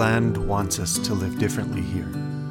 land wants us to live differently here.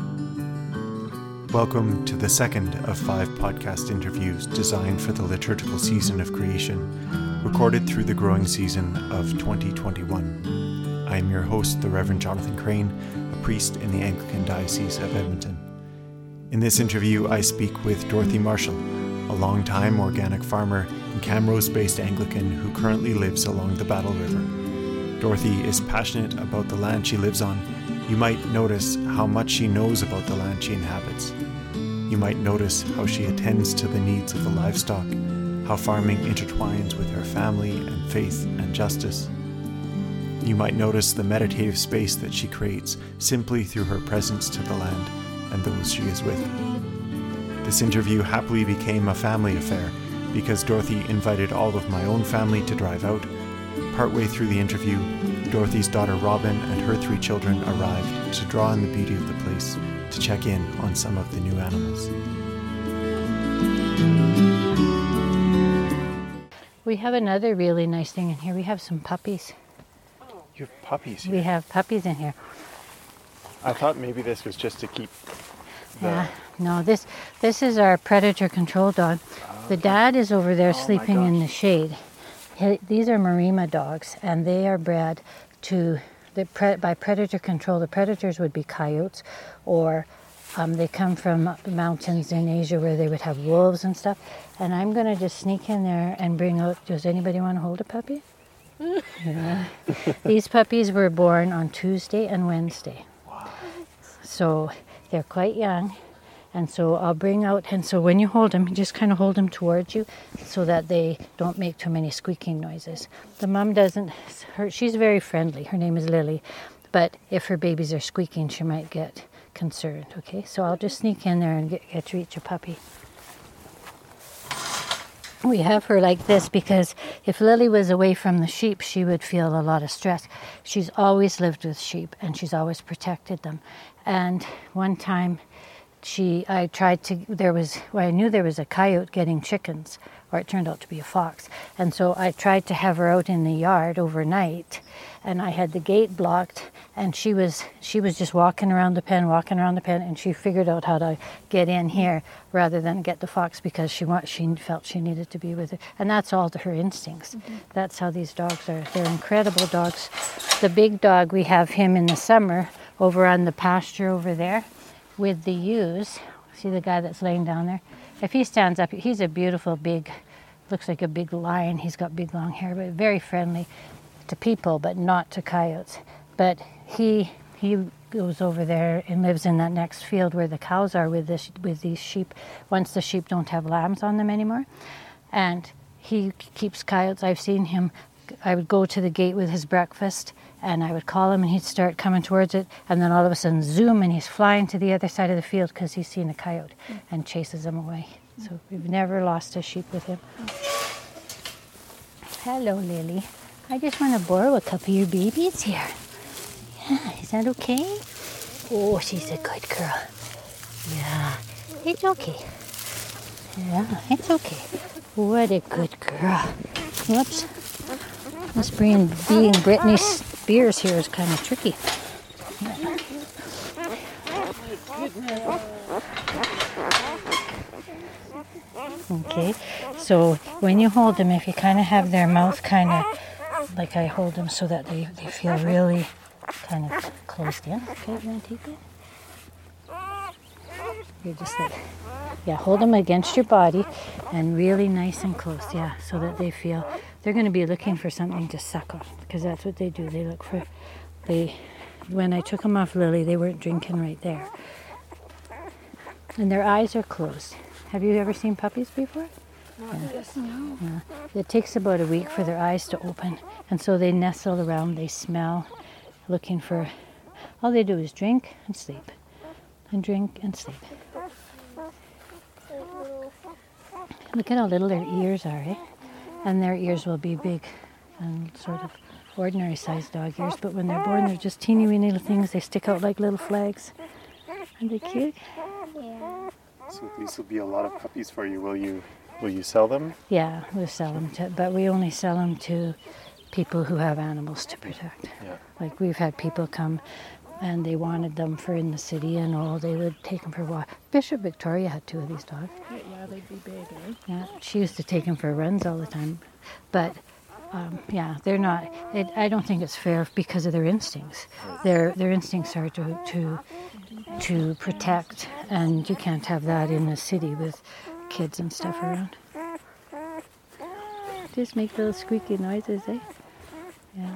Welcome to the second of 5 podcast interviews designed for the liturgical season of creation, recorded through the growing season of 2021. I am your host, the Reverend Jonathan Crane, a priest in the Anglican Diocese of Edmonton. In this interview, I speak with Dorothy Marshall, a long-time organic farmer and Camrose-based Anglican who currently lives along the Battle River. Dorothy is passionate about the land she lives on. You might notice how much she knows about the land she inhabits. You might notice how she attends to the needs of the livestock, how farming intertwines with her family and faith and justice. You might notice the meditative space that she creates simply through her presence to the land and those she is with. This interview happily became a family affair because Dorothy invited all of my own family to drive out. Partway through the interview, Dorothy's daughter Robin and her 3 children arrived to draw in the beauty of the place, to check in on some of the new animals. We have another really nice thing in here. We have some puppies. You have puppies here? We have puppies in here. I thought maybe this was just to keep the... Yeah, no, this is our predator control dog. The dad is over there sleeping in the shade. These are Marima dogs, and they are bred by predator control. The predators would be coyotes, or they come from mountains in Asia where they would have wolves and stuff. And I'm going to just sneak in there and bring out, does anybody want to hold a puppy? Yeah. These puppies were born on Tuesday and Wednesday. Wow. So they're quite young. And so I'll bring out, and so when you hold them, you just kind of hold them towards you so that they don't make too many squeaking noises. The mom doesn't, she's very friendly. Her name is Lily. But if her babies are squeaking, she might get concerned, okay? So I'll just sneak in there and get to each a puppy. We have her like this because if Lily was away from the sheep, she would feel a lot of stress. She's always lived with sheep, and she's always protected them. And one time, I knew there was a coyote getting chickens, or it turned out to be a fox. And so I tried to have her out in the yard overnight, and I had the gate blocked, and she was just walking around the pen, and she figured out how to get in here rather than get the fox because she felt she needed to be with it. And that's all to her instincts. Mm-hmm. That's how these dogs are. They're incredible dogs. The big dog, we have him in the summer over on the pasture over there with the ewes. See the guy that's laying down there? If he stands up, he's a beautiful big, looks like a big lion. He's got big long hair, but very friendly to people, but not to coyotes. But he goes over there and lives in that next field where the cows are with these sheep, once the sheep don't have lambs on them anymore. And he keeps coyotes. I've seen him. I would go to the gate with his breakfast, and I would call him, and he'd start coming towards it, and then all of a sudden, zoom, and he's flying to the other side of the field because he's seen a coyote and chases him away. So we've never lost a sheep with him. Hello, Lily. I just want to borrow a couple of your babies here. Yeah, is that okay? Oh, she's a good girl. Yeah, it's okay. Yeah, it's okay. What a good girl. Whoops. Being Britney Spears here is kind of tricky. Okay, so when you hold them, if you kind of have their mouth kind of like I hold them so that they feel really kind of closed in. Okay, you want to take it? You're just like, yeah, hold them against your body and really nice and close, yeah, so that they feel they're going to be looking for something to suck on because that's what they do. They look for, when I took them off Lily, they weren't drinking right there. And their eyes are closed. Have you ever seen puppies before? No. Yeah. It takes about a week for their eyes to open. And so they nestle around, they smell, looking for, all they do is drink and sleep. And drink and sleep. Look at how little their ears are, eh? And their ears will be big and sort of ordinary sized dog ears. But when they're born, they're just teeny weeny little things. They stick out like little flags. Aren't they cute? Yeah. So these will be a lot of puppies for you. Will you sell them? Yeah, we'll sell them but we only sell them to people who have animals to protect. Yeah. Like we've had people come and they wanted them for in the city and all. They would take them for a walk. Bishop Victoria had 2 of these dogs. Yeah, they'd be big, eh? Yeah, she used to take them for runs all the time. But yeah, they're not. I don't think it's fair because of their instincts. Their instincts are to protect, and you can't have that in a city with kids and stuff around. Just make little squeaky noises, eh? Yeah.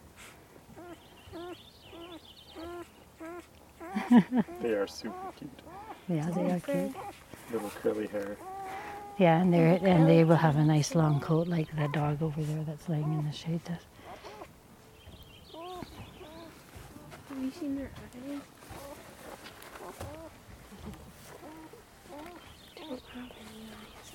They are super cute. Yeah, they are cute. Little curly hair. Yeah, and they will have a nice long coat like the dog over there that's laying in the shade does. Have you seen their eyes? Don't have any eyes.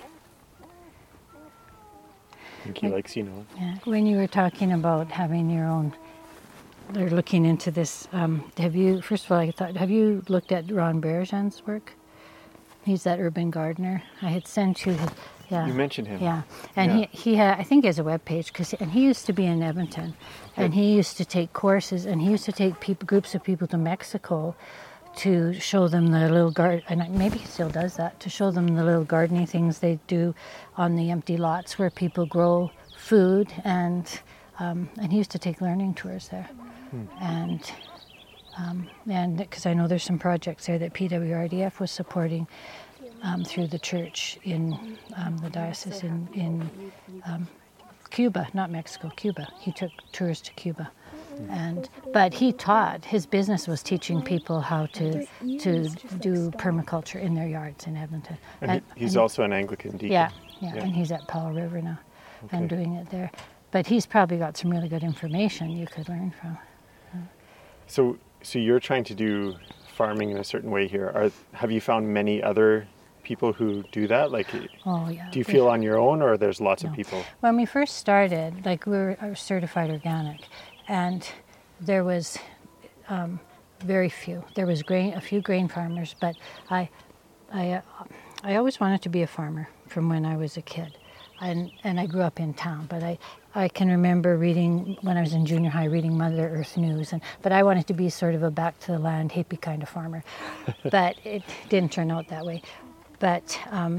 I think he likes you now. Yeah. When you were talking about having your own, they're looking into this. Have you? First of all, I thought, have you looked at Ron Bergeon's work? He's that urban gardener. I had sent you his. Yeah. You mentioned him. Yeah, and Yeah. he had, I think he has a webpage, and he used to be in Edmonton, and he used to take courses, and he used to take groups of people to Mexico to show them the little garden, and maybe he still does that, to show them the little gardening things they do on the empty lots where people grow food, and he used to take learning tours there, and because I know there's some projects there that PWRDF was supporting through the church in the diocese in Cuba, not Mexico, Cuba. He took tours to Cuba, but he taught. His business was teaching people how to do permaculture in their yards in Edmonton. And he's also an Anglican deacon. Yeah, and he's at Powell River now, and doing it there. But he's probably got some really good information you could learn from. So you're trying to do farming in a certain way here. Have you found many other people who do that? Like, Oh yeah. do you feel on your own, or there's lots of people? When we first started, like we were certified organic, and there was very few. There was a few grain farmers, but I always wanted to be a farmer from when I was a kid, and I grew up in town. But I can remember reading when I was in junior high, reading Mother Earth News, but I wanted to be sort of a back to the land hippie kind of farmer, but it didn't turn out that way. But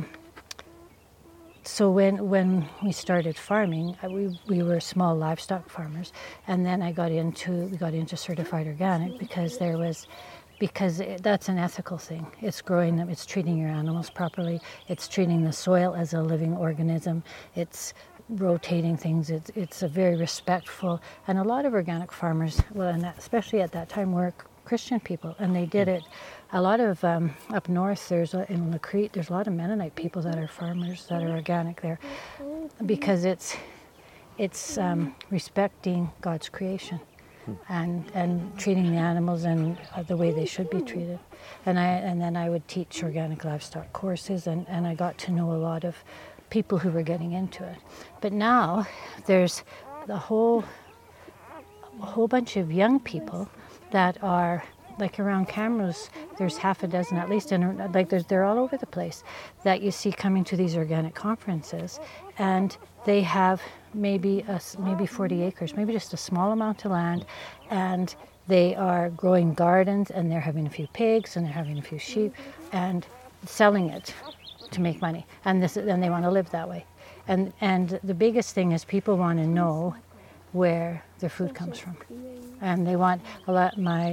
so when we started farming, we were small livestock farmers, and then we got into certified organic because that's an ethical thing. It's growing them, it's treating your animals properly, it's treating the soil as a living organism, it's rotating things. It's a very respectful, and a lot of organic farmers, especially at that time, were Christian people, and they did it. A lot of up north, in Lacrete, there's a lot of Mennonite people that are farmers that are organic there, because it's respecting God's creation and treating the animals and the way they should be treated. And then I would teach organic livestock courses, and I got to know a lot of people who were getting into it. But now there's a whole bunch of young people that are, like around Camrose, there's half a dozen at least, and like they're all over the place that you see coming to these organic conferences, and they have maybe 40 acres, maybe just a small amount of land, and they are growing gardens, and they're having a few pigs, and they're having a few sheep, and selling it to make money, and they want to live that way, and the biggest thing is people want to know where their food comes from, and they want a lot.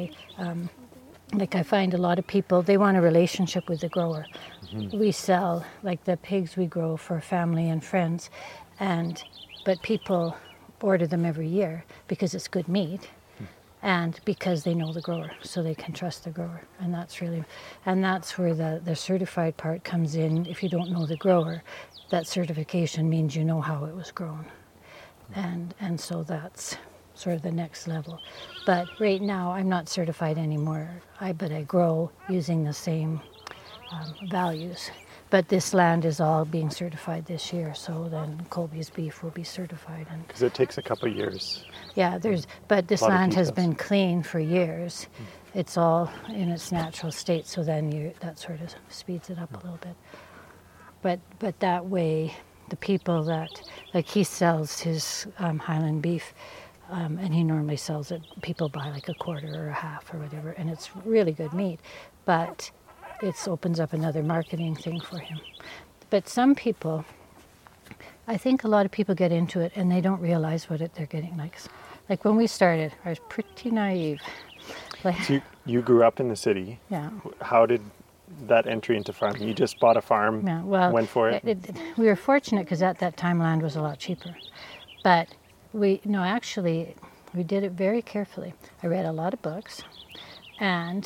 I find a lot of people, they want a relationship with the grower. Mm-hmm. We sell, like the pigs we grow for family and friends, but people order them every year because it's good meat, and because they know the grower, so they can trust the grower, and that's where the certified part comes in. If you don't know the grower, that certification means you know how it was grown, and so that's sort of the next level. But right now, I'm not certified anymore. But I grow using the same values. But this land is all being certified this year, so then Colby's beef will be certified. Because it takes a couple of years. Yeah, but this land has been clean for years. It's all in its natural state, so then that sort of speeds it up a little bit. But that way, the people that, like he sells his Highland beef And he normally sells it. People buy like a quarter or a half or whatever, and it's really good meat. But it opens up another marketing thing for him. But some people, I think a lot of people get into it and they don't realize what they're getting. Like when we started, I was pretty naive. Like, So you grew up in the city. yeah. How did that entry into farming? You just bought a farm, Yeah, well, went for it? We were fortunate because at that time land was a lot cheaper. But we did it very carefully. I read a lot of books, and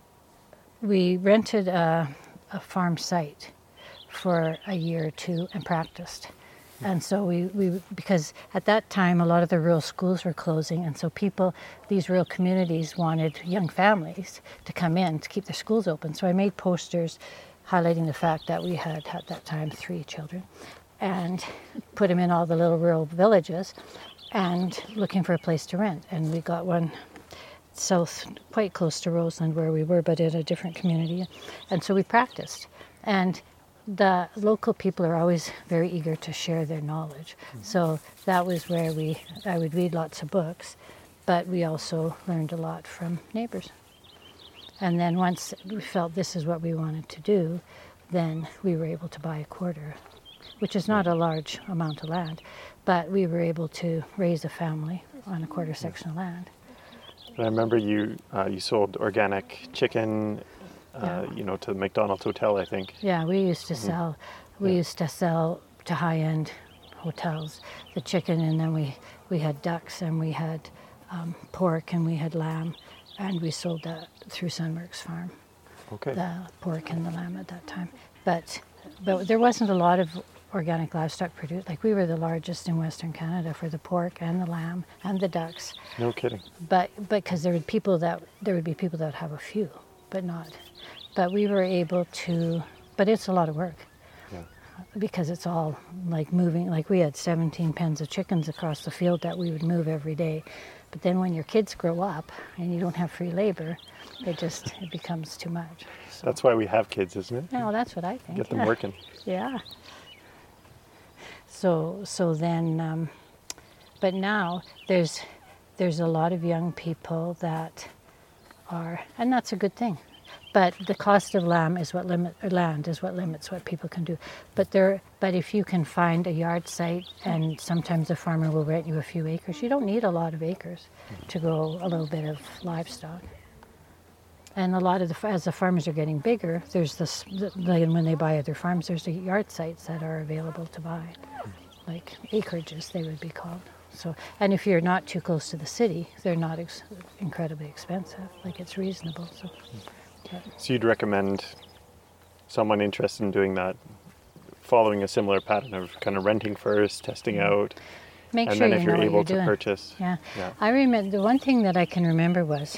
we rented a farm site for a year or two and practiced. And so we because at that time a lot of the rural schools were closing, and so these rural communities wanted young families to come in to keep their schools open. So I made posters highlighting the fact that we had at that time 3 children, and put them in all the little rural villages, and looking for a place to rent. And we got one south, quite close to Roseland where we were, but in a different community. And so we practiced. And the local people are always very eager to share their knowledge. So that was where I would read lots of books, but we also learned a lot from neighbors. And then once we felt this is what we wanted to do, then we were able to buy a quarter, which is not a large amount of land, but we were able to raise a family on a quarter section of land. I remember you sold organic chicken, to the McDonald's hotel, I think. Yeah, we used to sell. We used to sell to high-end hotels the chicken, and then we had ducks, and we had pork, and we had lamb, and we sold that through Sunworks Farm. Okay. The pork and the lamb at that time, but there wasn't a lot of organic livestock produced. Like we were the largest in Western Canada for the pork and the lamb and the ducks. No kidding. But because there would be people that would have a few, but not. But we were able to. But it's a lot of work. Yeah. Because it's all like moving. Like we had 17 pens of chickens across the field that we would move every day. But then when your kids grow up and you don't have free labor, it becomes too much. So. That's why we have kids, isn't it? No, that's what I think. Get them working. Yeah. So then, but now there's a lot of young people that are, and that's a good thing. But the cost of land is what limits what people can do. But if you can find a yard site, and sometimes the farmer will rent you a few acres. You don't need a lot of acres to grow a little bit of livestock. And a lot of as the farmers are getting bigger, there's when they buy other farms, there's the yard sites that are available to buy, like acreages they would be called. So, and if you're not too close to the city, they're not incredibly expensive. Like it's reasonable. So you'd recommend someone interested in doing that, following a similar pattern of kind of renting first, testing out, Make and sure then if you know you're what able you're to doing. purchase. Yeah. Yeah. I remember the one thing that I can remember was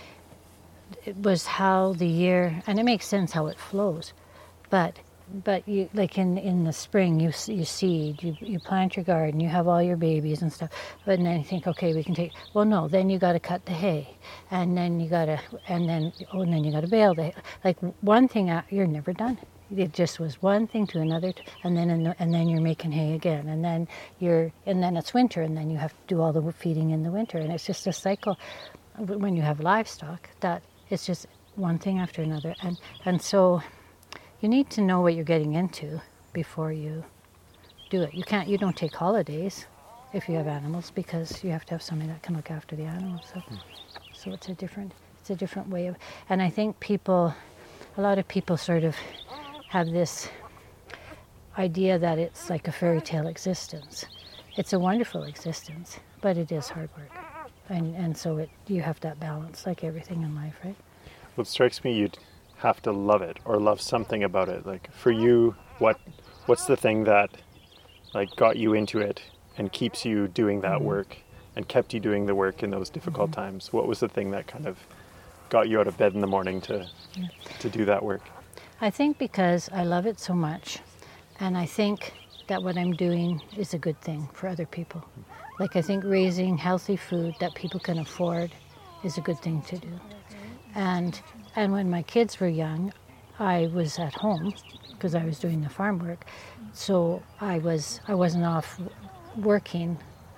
how the year, and it makes sense how it flows, but you, like in the spring, you seed, you plant your garden, you have all your babies and stuff, but then you think, okay, we can take. Well, no, then you got to cut the hay, and then you got to bale the hay. Like one thing, you're never done. It just was one thing to another, and then you're making hay again, and then it's winter, and then you have to do all the feeding in the winter, and it's just a cycle. When you have livestock, that it's just one thing after another, and so. You need to know what you're getting into before you do it. You don't take holidays if you have animals, because you have to have somebody that can look after the animals. So it's a different way of, and I think a lot of people sort of have this idea that it's like a fairy tale existence. It's a wonderful existence, but it is hard work, and so you have that balance, like everything in life, right? What strikes me, you'd have to love it or love something about it. Like for you, what's the thing that like got you into it and keeps you doing that work and kept you doing the work in those difficult times? What was the thing that kind of got you out of bed in the morning to do that work? I think because I love it so much, and I think that what I'm doing is a good thing for other people. Like I think raising healthy food that people can afford is a good thing to do. And when my kids were young, I was at home because I was doing the farm work. So I wasn't off working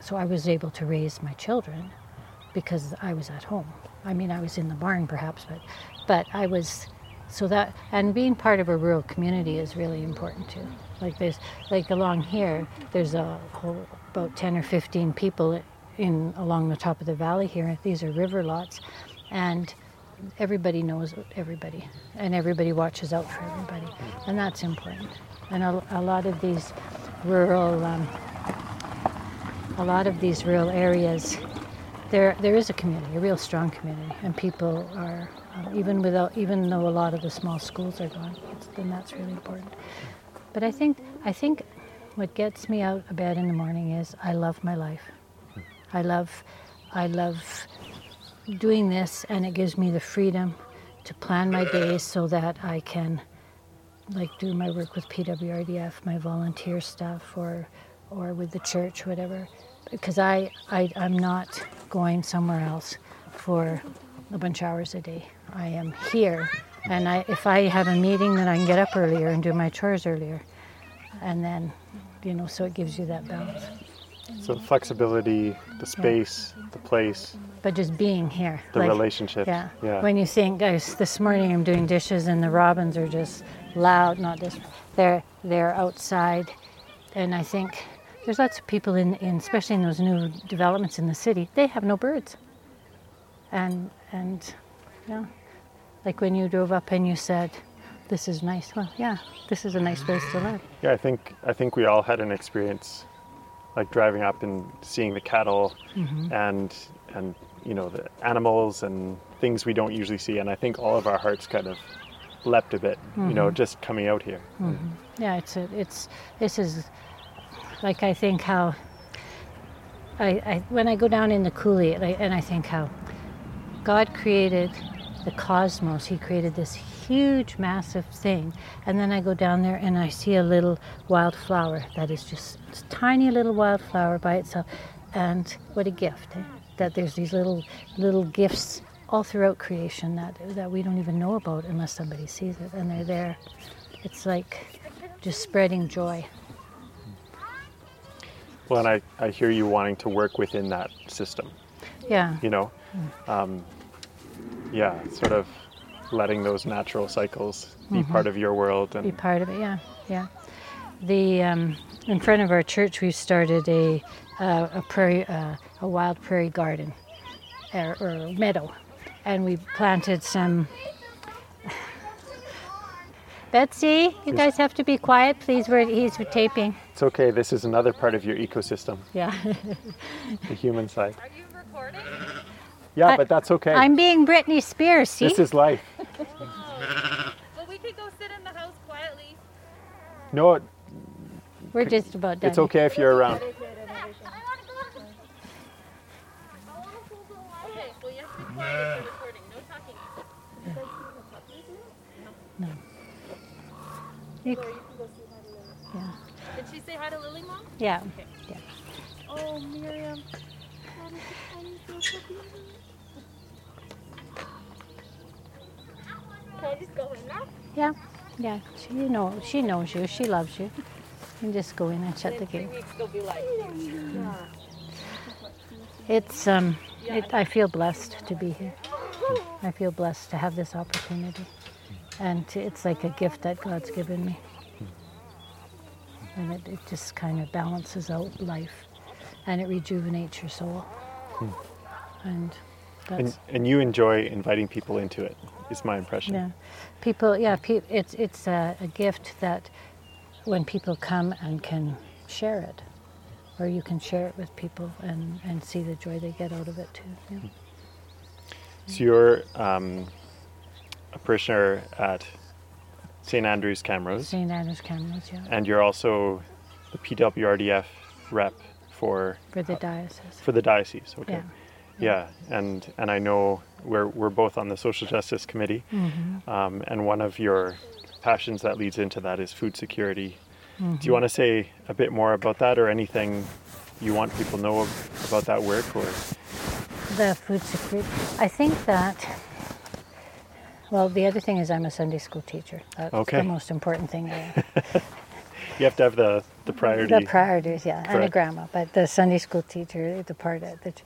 so I was able to raise my children because I was at home. I mean, I was in the barn perhaps, but I was, so that, and being part of a rural community is really important too. Like there's, like along here, there's a whole, about 10 or 15 people along the top of the valley here. These are river lots, and everybody knows everybody, and everybody watches out for everybody, and that's important. And a lot of these rural areas, there is a community, a real strong community, and people are even though a lot of the small schools are gone, then that's really important. But I think what gets me out of bed in the morning is I love my life. I love doing this, and it gives me the freedom to plan my days so that I can do my work with PWRDF, my volunteer stuff, or with the church, whatever, because I'm not going somewhere else for a bunch of hours a day. I am here, and if I have a meeting, then I can get up earlier and do my chores earlier, and then, so it gives you that balance. So the flexibility, the space, the place. But just being here. The relationship. Yeah. Yeah. When you think, guys, this morning I'm doing dishes and the robins are just loud, they're outside. And I think there's lots of people especially in those new developments in the city, they have no birds. And yeah, like when you drove up and you said, this is nice. Well, yeah, this is a nice place to live. Yeah, I think we all had an experience like driving up and seeing the cattle and the animals and things we don't usually see, and I think all of our hearts kind of leapt a bit, just coming out here. Yeah, this is like, I think how I when I go down in the coulee, and I think how God created the cosmos. He created this huge, massive thing, and then I go down there and I see a little wildflower that is just a tiny little wildflower by itself, and what a gift, that there's these little gifts all throughout creation that we don't even know about unless somebody sees it, and they're there. It's like just spreading joy. Well, and I hear you wanting to work within that system. Yeah. Sort of letting those natural cycles be part of your world and be part of it. Yeah. The in front of our church, we've started a wild prairie garden or meadow, and we planted some. Betsy, you guys have to be quiet, please. He's taping. It's okay. This is another part of your ecosystem. Yeah. The human side. Are you recording? Yeah, but that's okay. I'm being Britney Spears, see? This is life. Well, we could go sit in the house quietly. No, We're just about done. it's okay if you're around. Okay, well, you have to be quiet if you're recording. No talking. No. Yeah. Did she say hi to Lily, Mom? Yeah. Yeah. Oh, Miriam. Can I just go in now? Yeah. Yeah. She knows you. She loves you. You can just go in and shut the gate. 3 weeks they'll be like, It's I feel blessed to be here. I feel blessed to have this opportunity, and it's like a gift that God's given me, and it just kind of balances out life, and it rejuvenates your soul, and that's And you enjoy inviting people into it, is my impression. yeah, people. Yeah, it's a gift that when people come and can share it, or you can share it with people and see the joy they get out of it too. Yeah. So you're a parishioner at St. Andrew's Camrose, St. Andrew's Camrose, yeah, and you're also the PWRDF rep for for the diocese. the diocese. Okay. Yeah. Yeah, and I know we're both on the Social Justice Committee, and one of your passions that leads into that is food security. Do you want to say a bit more about that, or anything you want people to know about that work, or? The food security. I think that, well, the other thing is I'm a Sunday school teacher. That's Okay. the most important thing there. You have to have the priority. The priorities, yeah, and a Correct. grandma, but the Sunday school teacher, the part of the.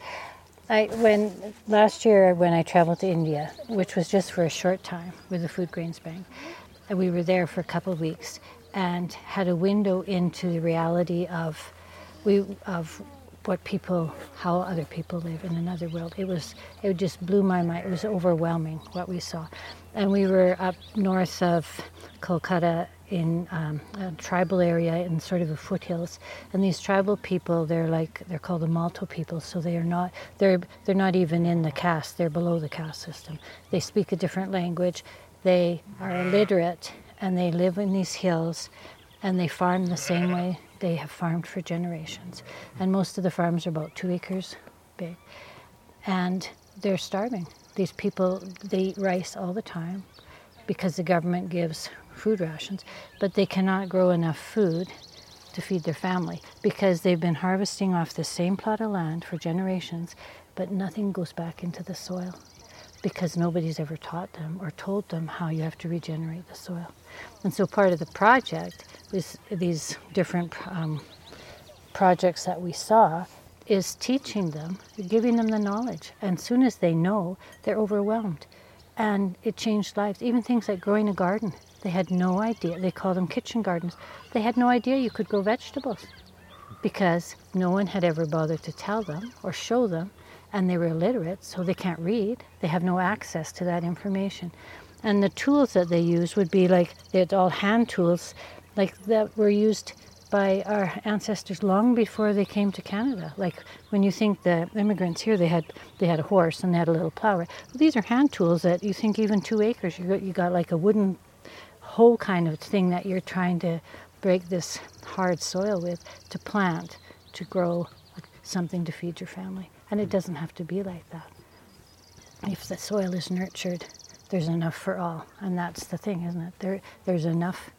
Last year when I traveled to India, which was just for a short time with the Food Grains Bank, and we were there for a couple of weeks and had a window into the reality of how other people live in another world. It just blew my mind. It was overwhelming what we saw, and we were up north of Kolkata in a tribal area in sort of the foothills, and these tribal people, they're called the Malto people, so they're not even in the caste, they're below the caste system. They speak a different language, they are illiterate, and they live in these hills, and they farm the same way they have farmed for generations. And most of the farms are about 2 acres big, and they're starving. These people, they eat rice all the time because the government gives food rations, but they cannot grow enough food to feed their family because they've been harvesting off the same plot of land for generations, but nothing goes back into the soil because nobody's ever taught them or told them how you have to regenerate the soil. And so part of the project was these different projects that we saw is teaching them, giving them the knowledge. And as soon as they know, they're overwhelmed. And it changed lives. Even things like growing a garden. They had no idea. They called them kitchen gardens. They had no idea you could grow vegetables because no one had ever bothered to tell them or show them. And they were illiterate, so they can't read. They have no access to that information. And the tools that they use would be like, they're all hand tools, like that were used by our ancestors long before they came to Canada. Like when you think the immigrants here, they had a horse and they had a little plow. Well, these are hand tools that you think even 2 acres, you got like a wooden hoe kind of thing that you're trying to break this hard soil with to plant, to grow something to feed your family. And it doesn't have to be like that. If the soil is nurtured, there's enough for all. And that's the thing, isn't it? There's enough.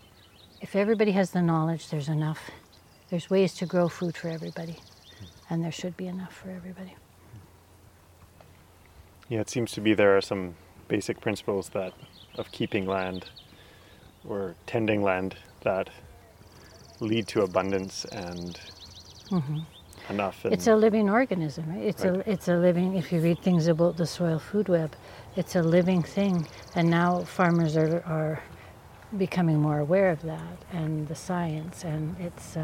If everybody has the knowledge, there's enough. There's ways to grow food for everybody. And there should be enough for everybody. Yeah, it seems to be there are some basic principles of keeping land or tending land that lead to abundance and enough. And it's a living organism, right? It's a living, if you read things about the soil food web, it's a living thing. And now farmers are becoming more aware of that and the science, and it's,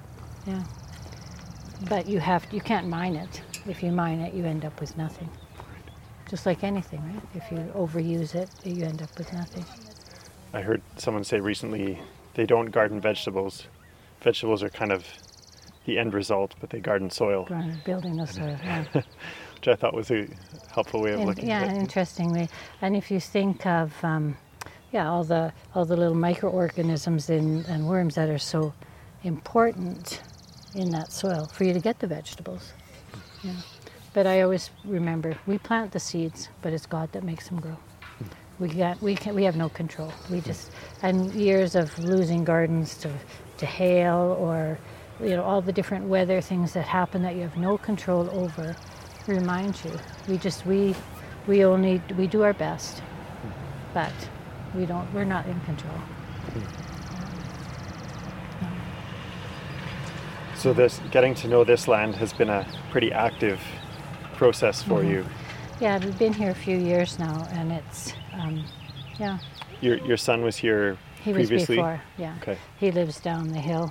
But you can't mine it. If you mine it, you end up with nothing. Just like anything, right? If you overuse it, you end up with nothing. I heard someone say recently they don't garden vegetables. Vegetables are kind of the end result, but they garden soil. Building the soil, yeah. Which I thought was a helpful way of looking at it. Yeah, interestingly. And if you think of, all the little microorganisms and worms that are so important in that soil for you to get the vegetables. Yeah. But I always remember, we plant the seeds, but it's God that makes them grow. We have no control. And years of losing gardens to hail or, all the different weather things that happen that you have no control over remind you. We do our best, but we're not in control. So getting to know this land has been a pretty active process for you. Yeah, we've been here a few years now, and it's, Your son was here previously? He was before, yeah. Okay. He lives down the hill.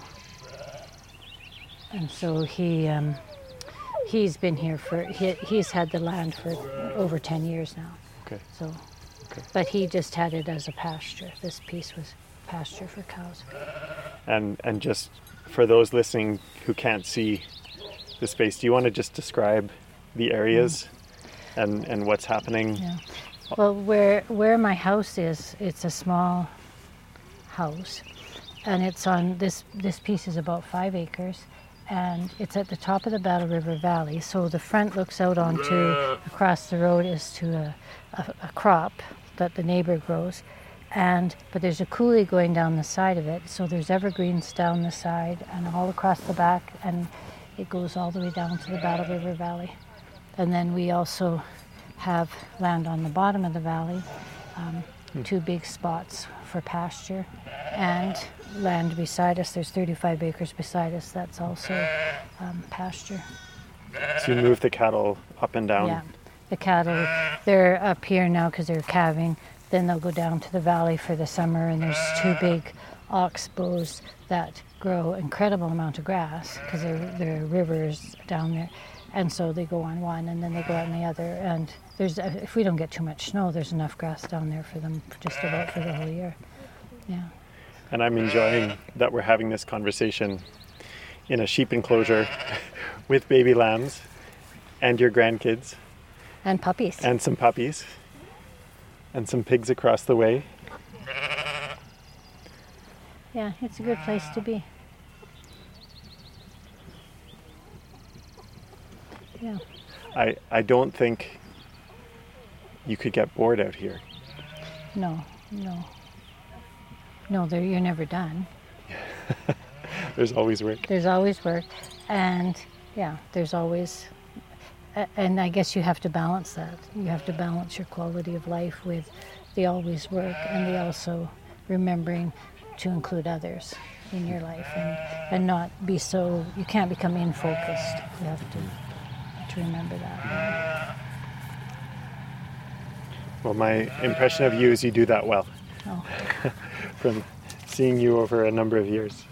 And so he's been here he's had the land for over 10 years now. Okay. So, okay. But he just had it as a pasture. This piece was pasture for cows. And just for those listening who can't see the space, do you want to just describe the areas and what's happening? Yeah. Well, where my house is, it's a small house, and it's on this piece is about 5 acres, and it's at the top of the Battle River Valley. So the front looks out onto across the road is to a crop that the neighbor grows, but there's a coulee going down the side of it. So there's evergreens down the side and all across the back, and it goes all the way down to the Battle River Valley. And then we also have land on the bottom of the valley, 2 big spots for pasture, and land beside us. There's 35 acres beside us. That's also pasture. So you move the cattle up and down. Yeah, the cattle, they're up here now because they're calving. Then they'll go down to the valley for the summer, and there's 2 big oxbows that grow incredible amount of grass because there are rivers down there, and so they go on one and then they go on the other. And there's if we don't get too much snow, there's enough grass down there for them just about for the whole year. Yeah. And I'm enjoying that we're having this conversation in a sheep enclosure with baby lambs and your grandkids. And puppies. And some puppies. And some pigs across the way. Yeah, it's a good place to be. Yeah. I don't think you could get bored out here. No, you're never done. There's always work. There's always work, and yeah, there's always, and I guess you have to balance that. You have to balance your quality of life with the always work and the also remembering to include others in your life, and not be so, you can't become in-focused. You have to remember that. Well, my impression of you is you do that well. Oh. From seeing you over a number of years.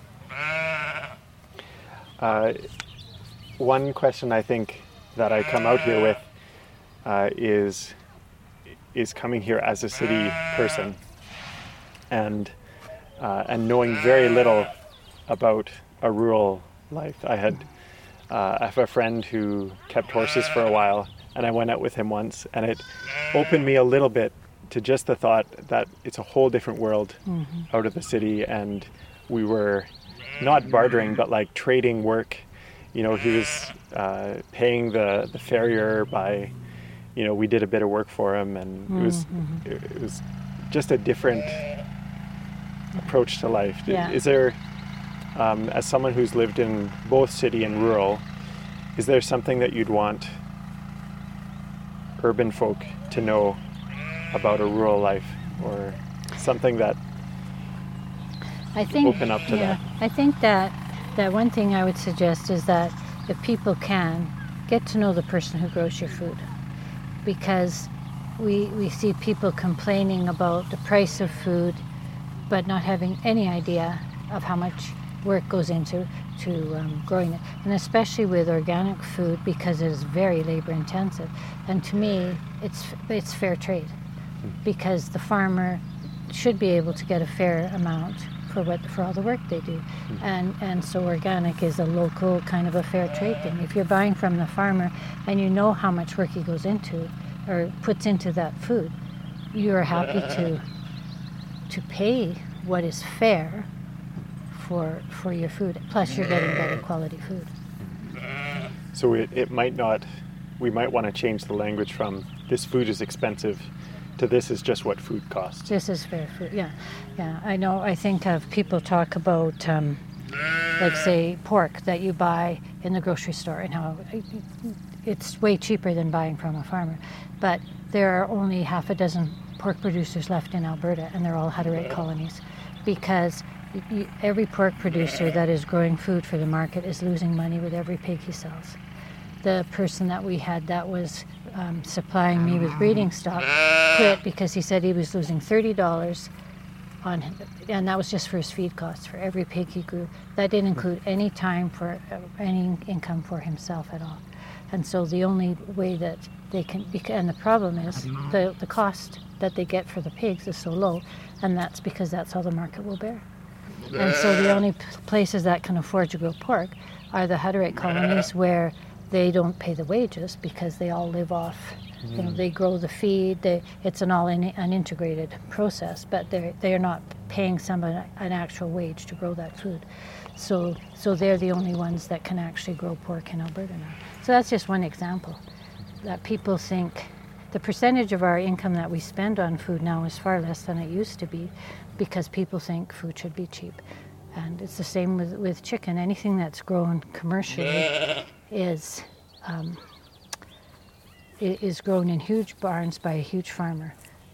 One question I think that I come out here with is coming here as a city person and knowing very little about a rural life. I have a friend who kept horses for a while, and I went out with him once, and it opened me a little bit to just the thought that it's a whole different world out of the city, and we were not bartering, but like trading work. You know, he was paying the farrier by, you know, we did a bit of work for him, and it was just a different approach to life. Yeah. Is there, as someone who's lived in both city and rural, is there something that you'd want urban folk to know about a rural life, or something that open up to that? I think that one thing I would suggest is that if people can, get to know the person who grows your food, because we see people complaining about the price of food but not having any idea of how much work goes into growing it, and especially with organic food, because it is very labor intensive. And to me, it's fair trade, because the farmer should be able to get a fair amount for all the work they do. And so organic is a local kind of a fair trade thing. If you're buying from the farmer and you know how much work he goes into or puts into that food, you're happy to pay what is fair for your food. Plus you're getting better quality food. So we might want to change the language from this food is expensive to this is just what food costs. This is fair food, yeah. I know, I think of people talk about, like say, pork that you buy in the grocery store and how it's way cheaper than buying from a farmer. But there are only half a dozen pork producers left in Alberta, and they're all Hutterite colonies, because every pork producer that is growing food for the market is losing money with every pig he sells. The person that we had that was supplying me with breeding stock quit because he said he was losing $30 and that was just for his feed costs for every pig he grew. That didn't include any time for any income for himself at all. And so the only way that they can, and the problem is the cost that they get for the pigs is so low, and that's because that's all the market will bear. And so the only places that can afford to grow pork are the Hutterite colonies, where they don't pay the wages because they all live off, you know, they grow the feed, it's an integrated process, but they are not paying someone an actual wage to grow that food. So they're the only ones that can actually grow pork in Alberta now. So that's just one example, that people think the percentage of our income that we spend on food now is far less than it used to be, because people think food should be cheap. And it's the same with chicken. Anything that's grown commercially is grown in huge barns by a huge farmer.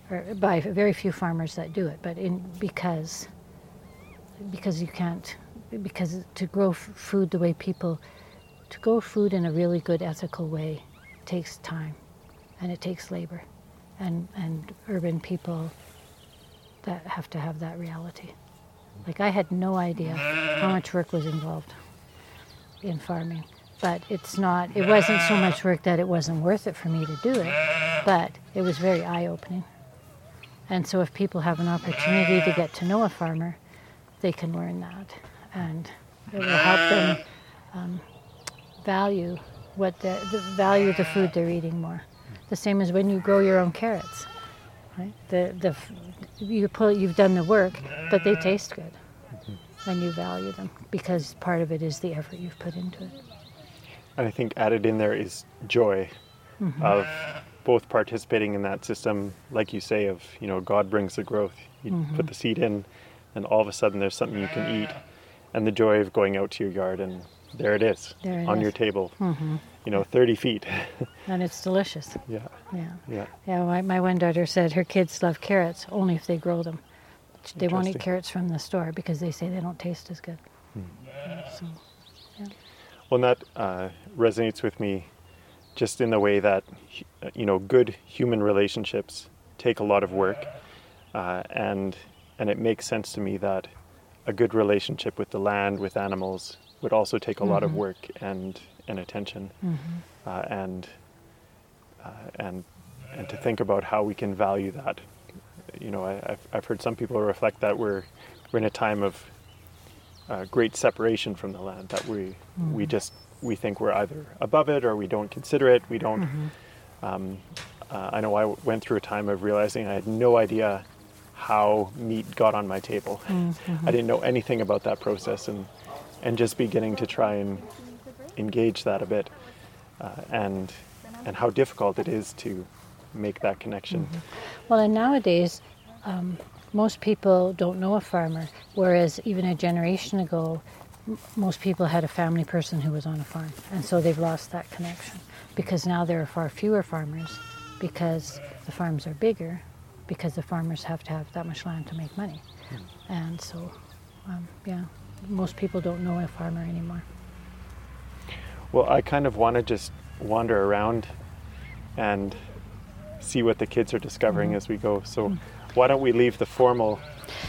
or by very few farmers that do it, but because you can't, because to grow food the way to grow food in a really good ethical way takes time, and it takes labor, and urban people that have to have that reality. Like, I had no idea how much work was involved in farming, but it wasn't so much work that it wasn't worth it for me to do it, but it was very eye-opening. And so if people have an opportunity to get to know a farmer, they can learn that, and it will help them value value the food they're eating more. The same as when you grow your own carrots, right? You've done the work, but they taste good, and you value them because part of it is the effort you've put into it. And I think added in there is joy of both participating in that system, like you say, of, God brings the growth. You put the seed in, and all of a sudden there's something you can eat, and the joy of going out to your yard and there it is on your table, 30 feet. And it's delicious. Yeah. My one daughter said her kids love carrots only if they grow them. They won't eat carrots from the store because they say they don't taste as good. Well, that resonates with me just in the way that, good human relationships take a lot of work. And it makes sense to me that a good relationship with the land, with animals, would also take a lot of work and attention. And to think about how we can value that. I've heard some people reflect that we're in a time of great separation from the land, that we think we're either above it or we don't consider it. We don't. I know I went through a time of realizing I had no idea how meat got on my table. I didn't know anything about that process, and just beginning to try and engage that a bit, and how difficult it is to make that connection. Well, and nowadays, most people don't know a farmer, whereas even a generation ago, most people had a family person who was on a farm, and so they've lost that connection, because now there are far fewer farmers, because the farms are bigger, because the farmers have to have that much land to make money. And so, most people don't know a farmer anymore. Well, I kind of want to just wander around and see what the kids are discovering as we go. So why don't we leave the formal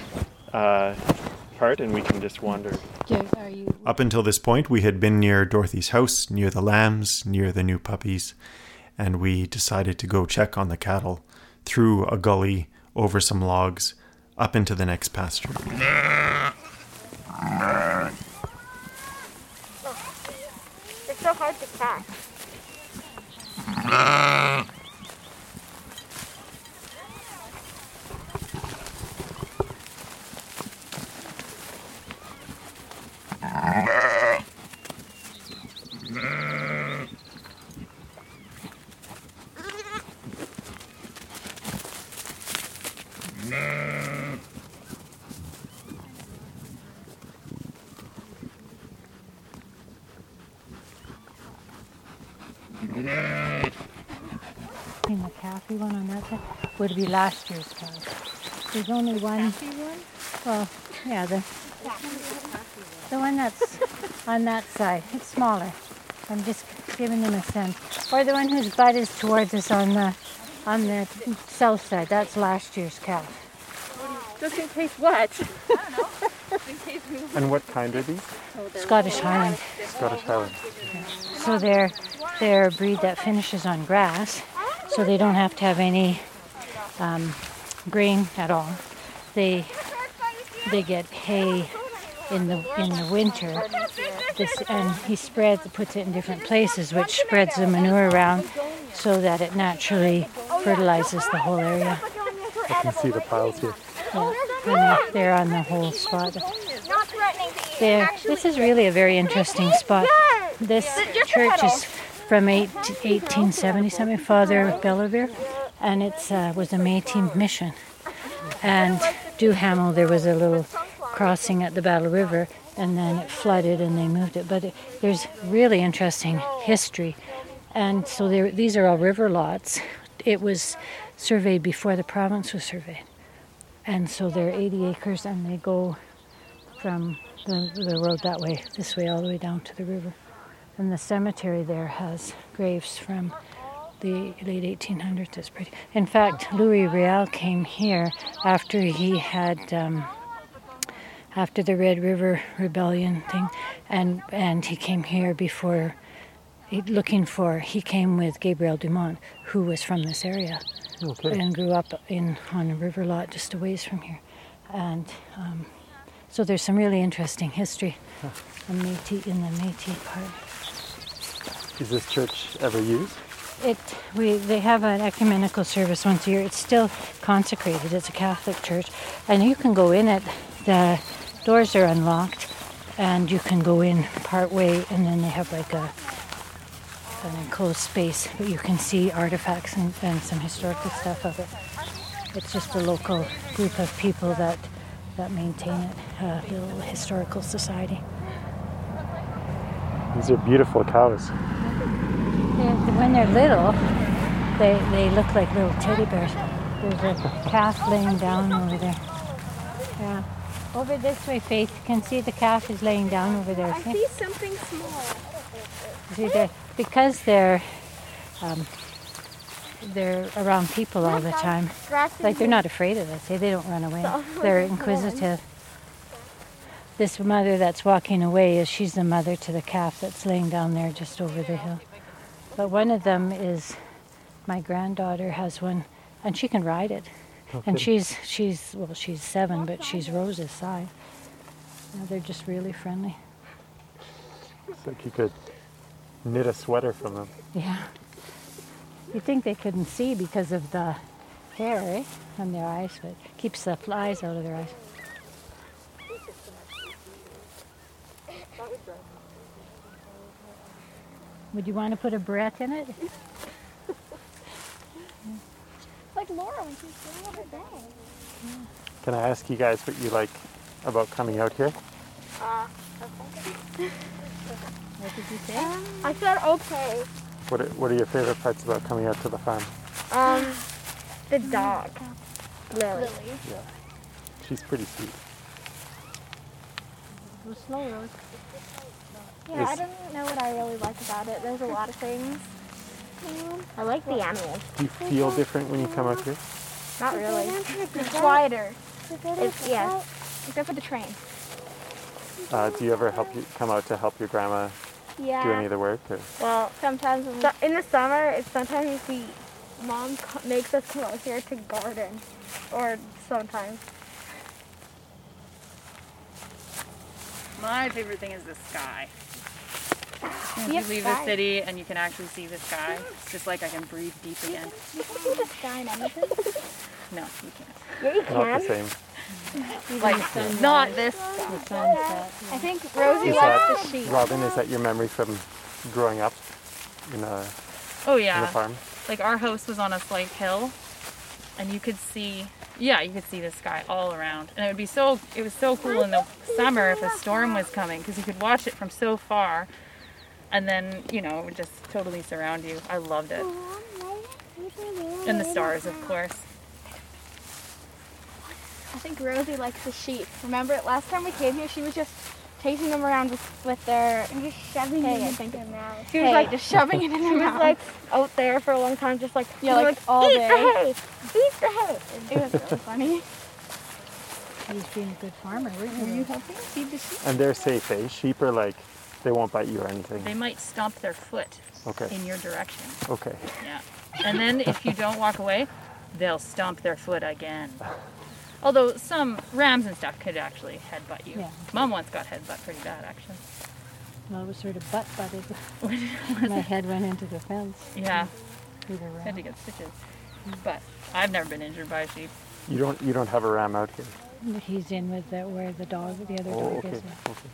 part and we can just wander. Up until this point, we had been near Dorothy's house, near the lambs, near the new puppies, and we decided to go check on the cattle through a gully, over some logs, up into the next pasture. It's so hard to catch. In the Caffey one on that side would be last year's calf. There's only one. Well, yeah, the one that's on that side. It's smaller. I'm just giving them a sense. Or the one whose butt is towards us on the south side. That's last year's calf. Just in case what? I don't know. Just in case we And what kind are these? Scottish Highland. Scottish Highland. So they're a breed that finishes on grass, so they don't have to have any grain at all. They get hay in the winter. And he puts it in different places, which spreads the manure around so that it naturally fertilizes the whole area. I can see the piles here. Yeah, and they're on the whole spot. This is really a very interesting spot. This church is from 1870 something, Father Bellevere, and it was a Métis mission. And Duhamel, there was a little crossing at the Battle River, and then it flooded and they moved it. But there's really interesting history. And so these are all river lots. It was surveyed before the province was surveyed. And so they're 80 acres, and they go from the road that way, this way, all the way down to the river. And the cemetery there has graves from the late 1800s. It's pretty. In fact, Louis Riel came here after he had, after the Red River Rebellion thing, and he came here before, he came with Gabriel Dumont, who was from this area. Okay. And grew up on a river lot just a ways from here. And so there's some really interesting history in the Métis part. Is this church ever used? They have an ecumenical service once a year. It's still consecrated. It's a Catholic church. And you can go in it. The doors are unlocked, and you can go in part way, and then they have like an enclosed space, but you can see artifacts and some historical stuff of it. It's just a local group of people that maintain it, a little historical society. These are beautiful cows. When they're little, they look like little teddy bears. There's a calf laying down over there. Yeah. Over this way, Faith. You can see the calf is laying down over there. I see something small. See, because they're around people all the time. Like, they're not afraid of us. They don't run away. They're inquisitive. This mother that's walking away, she's the mother to the calf that's laying down there just over the hill. But one of them is, my granddaughter has one, and she can ride it. Okay. And she's 7, but she's Rose's size. Yeah, they're just really friendly. It's like you could knit a sweater from them. Yeah. You'd think they couldn't see because of the hair, on their eyes, but it keeps the flies out of their eyes. Would you want to put a barrette in it? Like Laura when she's doing all her day. Can I ask you guys what you like about coming out here? What did you say? I said okay. What are your favorite parts about coming out to the farm? The dog. Lily. Yeah. She's pretty sweet. Go slow, Rose. Yeah, I don't know what I really like about it. There's a lot of things. I like the animals. Do you feel different when you come out here? Not really. It's quieter. Yes, except for the train. Do you ever come out to help your grandma do any of the work? Or? Well, sometimes in the summer, sometimes Mom makes us come out here to garden, or sometimes. My favorite thing is the sky. Once you leave the city and you can actually see the sky, it's just like I can breathe deep again. You can see the sky in Edmonton? No, you can't. Yeah, you can. Not the same. Like, not this sky. The sunset. I think Rosie Is likes that, the sheep. Robin, is that your memory from growing up in Oh on the yeah. farm? Like, our house was on a slight hill, and you could see the sky all around. And it was so cool in the summer if a storm was coming, because you could watch it from so far, and then, it would just totally surround you. I loved it. And the stars, of course. I think Rosie likes the sheep. Remember last time we came here, she was just chasing them around with their just shoving it in their mouth. She was like just shoving it in their mouth. She was like out there for a long time, just like all day. Eat the hay. It was really funny. He's being a good farmer, weren't you? Were you helping feed the sheep? And they're safe, eh? Sheep are like, they won't bite you or anything. They might stomp their foot in your direction. Okay. Yeah. And then if you don't walk away, they'll stomp their foot again. Although some rams and stuff could actually headbutt you. Yeah. Mom once got headbutt pretty bad, actually. Well, it was sort of butt-butted. My head went into the fence. Yeah. Through the ram. Had to get stitches. But I've never been injured by a sheep. You don't have a ram out here? He's in with where the other dog okay. is. Okay.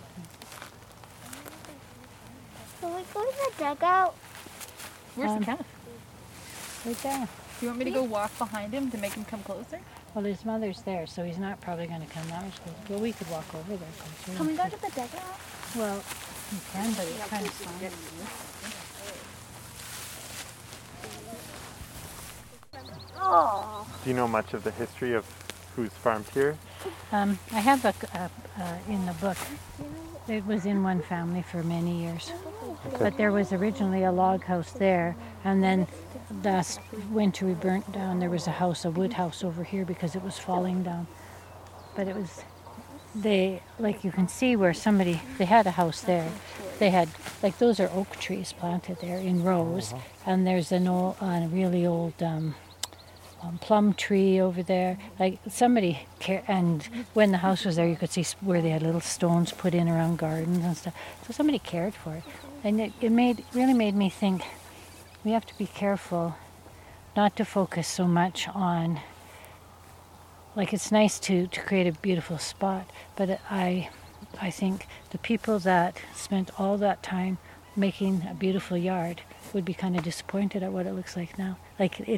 Can we go to the dugout? Where's the calf? Right there. Do you want me to go walk behind him to make him come closer? Well, his mother's there, so he's not probably going to come that much closer. Well, we could walk over there closer. Can we go to the dugout? Well, you can, but it's kind of far. Do you know much of the history of who's farmed here? I have in the book. It was in one family for many years. Okay. But there was originally a log house there, and then last winter we burnt down. There was a wood house over here because it was falling down. But it was, like you can see where they had a house there. They had, like those are oak trees planted there in rows, and there's a really old plum tree over there. Like and when the house was there, you could see where they had little stones put in around gardens and stuff. So somebody cared for it, and it really made me think we have to be careful not to focus so much on. Like it's nice to create a beautiful spot, but I think the people that spent all that time making a beautiful yard would be kind of disappointed at what it looks like now. Like it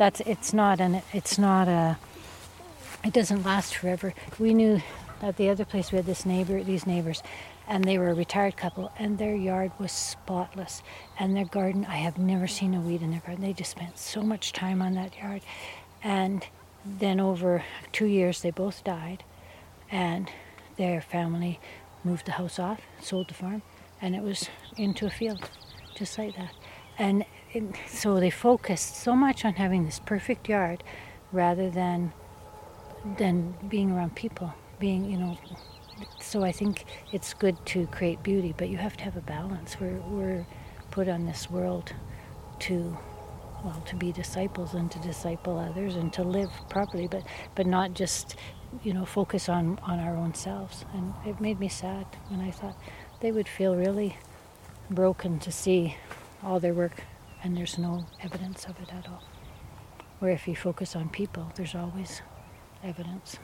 doesn't last forever. We knew at the other place we had these neighbors, and they were a retired couple, and their yard was spotless, and their garden, I have never seen a weed in their garden. They just spent so much time on that yard, and then over 2 years they both died, and their family moved the house off, sold the farm, and it was into a field, just like that. And so they focused so much on having this perfect yard rather than being around people, so I think it's good to create beauty, but you have to have a balance. We're put on this world to be disciples and to disciple others and to live properly, but not just, focus on our own selves. And it made me sad when I thought they would feel really broken to see all their work and there's no evidence of it at all. Where if you focus on people, there's always evidence.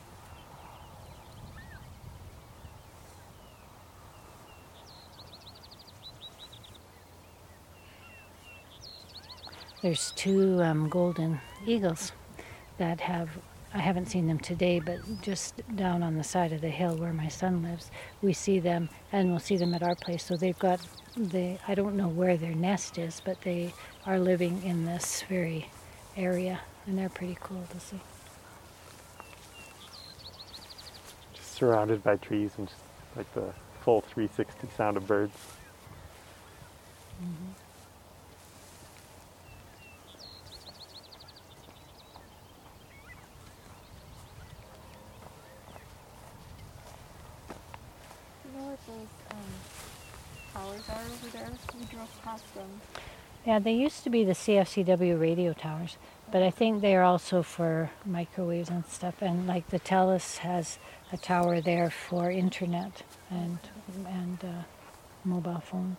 There's 2 golden eagles that I haven't seen them today, but just down on the side of the hill where my son lives, we see them, and we'll see them at our place. So I don't know where their nest is, but they are living in this very area, and they're pretty cool to see. Just surrounded by trees and just like the full 360 sound of birds. Mm-hmm. Towers are over there. We drove past them. Yeah, they used to be the CFCW radio towers, but I think they're also for microwaves and stuff. And like the TELUS has a tower there for internet and mobile phones.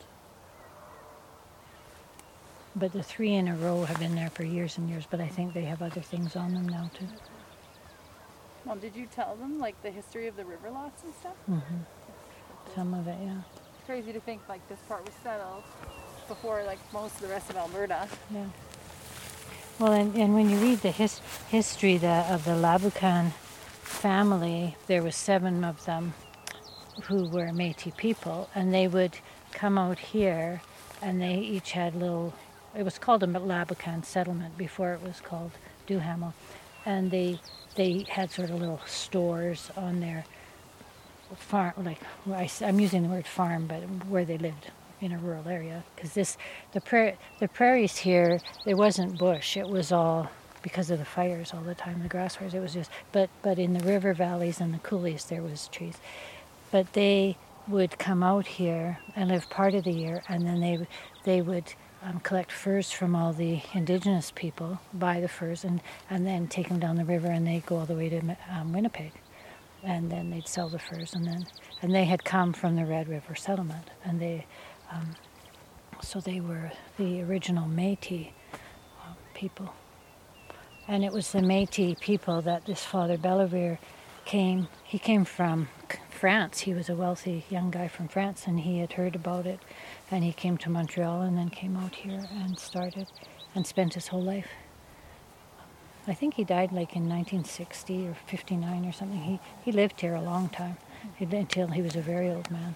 But the 3 in a row have been there for years and years, but I think they have other things on them now too. Mom, did you tell them like the history of the river lots and stuff? Mm-hmm. Some of it, yeah. It's crazy to think like this part was settled before like most of the rest of Alberta. Yeah. Well, and when you read the history of the Laboucan family, there was 7 of them who were Métis people, and they would come out here, and they each had it was called a Laboucan settlement before it was called Duhamel, and they had sort of little stores on their farm, I'm using the word farm, but where they lived in a rural area, because the prairies here, there wasn't bush. It was all because of the fires all the time, the grass fires. It was just, but in the river valleys and the coulees there was trees. But they would come out here and live part of the year, and then they would collect furs from all the indigenous people, buy the furs, and then take them down the river, and they'd go all the way to Winnipeg. And then they'd sell the furs, and they had come from the Red River settlement, and so they were the original Métis people. And it was the Métis people that this Father Bellevere came. He came from France. He was a wealthy young guy from France, and he had heard about it, and he came to Montreal, and then came out here and started, and spent his whole life. I think he died like in 1960 or 59 or something. He lived here a long time, until he was a very old man,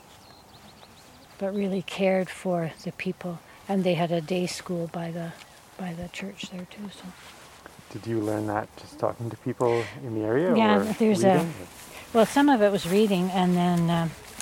but really cared for the people. And they had a day school by by the church there too. So. Did you learn that just talking to people in the area? Yeah, or there's reading? Well, some of it was reading, and then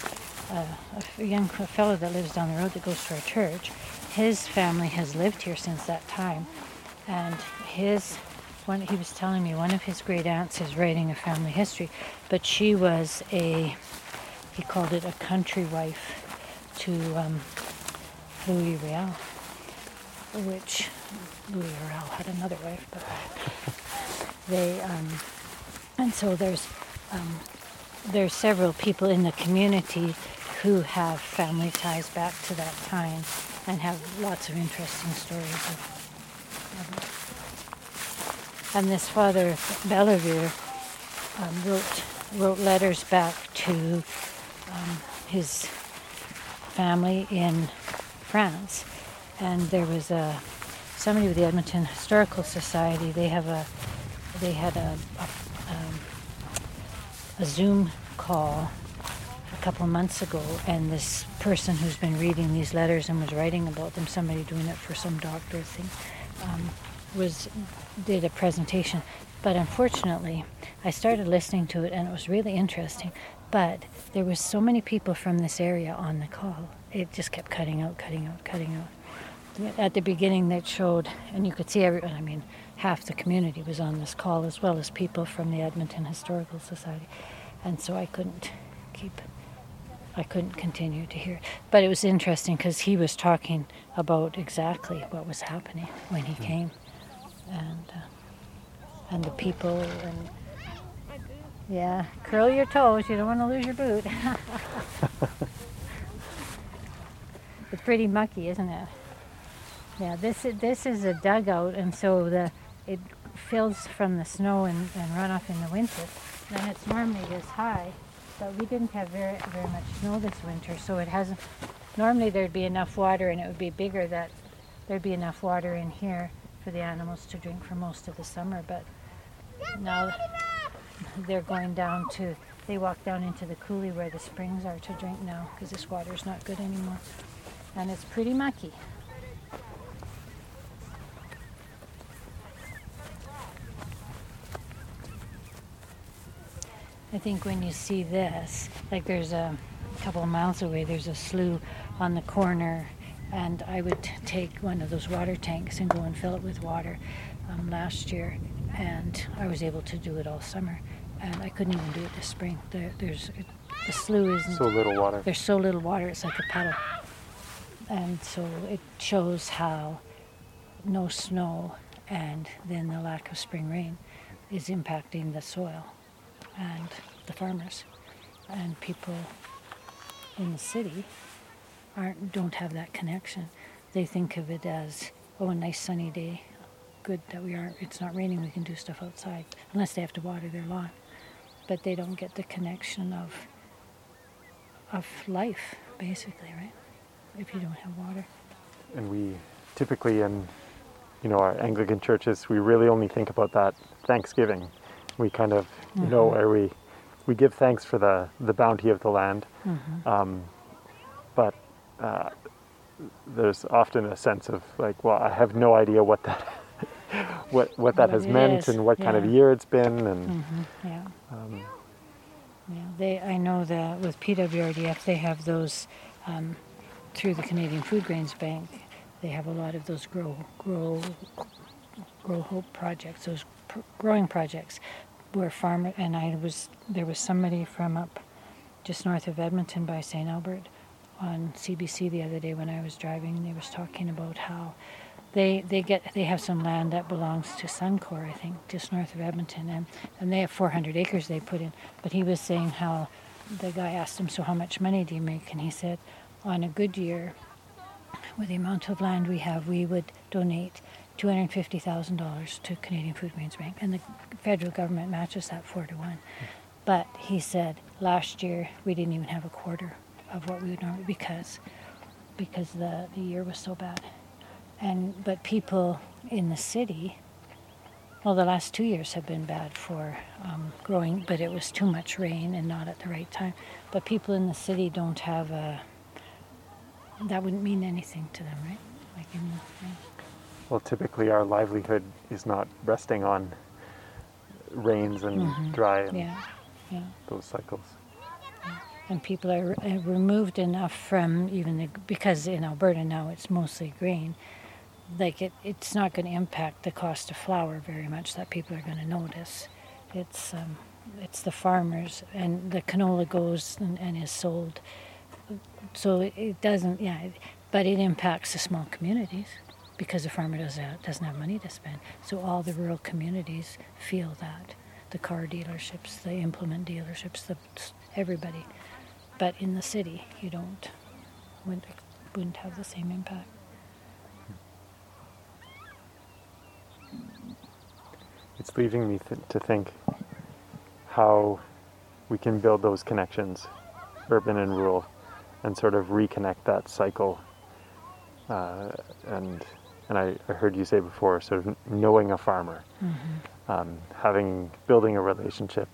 a fellow that lives down the road that goes to our church, his family has lived here since that time, and he was telling me one of his great aunts is writing a family history, but she was he called it a country wife to Louis Riel, which Louis Riel had another wife, but they and so there's several people in the community who have family ties back to that time and have lots of interesting stories of it. And this Father Bellevue wrote letters back to his family in France, and there was somebody with the Edmonton Historical Society. They had a Zoom call a couple of months ago, and this person who's been reading these letters and was writing about them, somebody doing it for some doctor thing, did a presentation. But unfortunately, I started listening to it, and it was really interesting. But there was so many people from this area on the call. It just kept cutting out. At the beginning, that showed, and you could see everyone. I mean, half the community was on this call, as well as people from the Edmonton Historical Society, and so I couldn't continue to hear. But it was interesting because he was talking about exactly what was happening when he came, and the people, and yeah, curl your toes. You don't want to lose your boot. It's pretty mucky, isn't it? Yeah, this is a dugout, and so it fills from the snow and runoff in the winter. Then it's normally this high, but we didn't have very much snow this winter, so it hasn't. Normally there'd be enough water, and it would be bigger, that there'd be enough water in here for the animals to drink for most of the summer. But now they're going down to. They walk down into the coulee where the springs are to drink now, because this water's not good anymore, and it's pretty mucky. I think when you see this, like there's a couple of miles away, there's a slough on the corner, and I would take one of those water tanks and go and fill it with water last year, and I was able to do it all summer, and I couldn't even do it this spring. The slough isn't... So little water. There's so little water, it's like a puddle. And so it shows how no snow and then the lack of spring rain is impacting the soil and the farmers, and people in the city don't have that connection. They think of it as, oh, a nice sunny day, good that it's not raining, we can do stuff outside, unless they have to water their lawn. But they don't get the connection of life, basically, right? If you don't have water. And we typically in our Anglican churches, we really only think about that Thanksgiving. We kind of, where we give thanks for the bounty of the land. But there's often a sense of like, well, I have no idea what that what that has meant and what kind of year it's been. And I know that with PWRDF they have those through the Canadian Food Grains Bank. They have a lot of those grow hope projects, those growing projects, where farmer and there was somebody from up just north of Edmonton by St. Albert on CBC the other day when I was driving, and they was talking about how they have some land that belongs to Suncor, I think, just north of Edmonton, and they have 400 acres they put in. But he was saying how the guy asked him, so how much money do you make? And he said, on a good year, with the amount of land we have, we would donate $250,000 to Canadian Food Grains Bank, and the federal government matches that 4-1. But he said last year we didn't even have a quarter of what we would normally, because the year was so bad. But people in the city, well, the last 2 years have been bad for growing, but it was too much rain and not at the right time. But people in the city don't have that wouldn't mean anything to them, right? Like in the, Well, typically our livelihood is not resting on rains and dry and those cycles. And people are removed enough from even because in Alberta now it's mostly grain, like it's not going to impact the cost of flour very much that people are going to notice. It's the farmers, and the canola goes and is sold. So it doesn't, but it impacts the small communities because the farmer doesn't have money to spend. So all the rural communities feel that. The car dealerships, the implement dealerships, everybody. But in the city, you wouldn't have the same impact. It's leaving me to think how we can build those connections, urban and rural, and sort of reconnect that cycle. And I heard you say before, sort of knowing a farmer, building a relationship.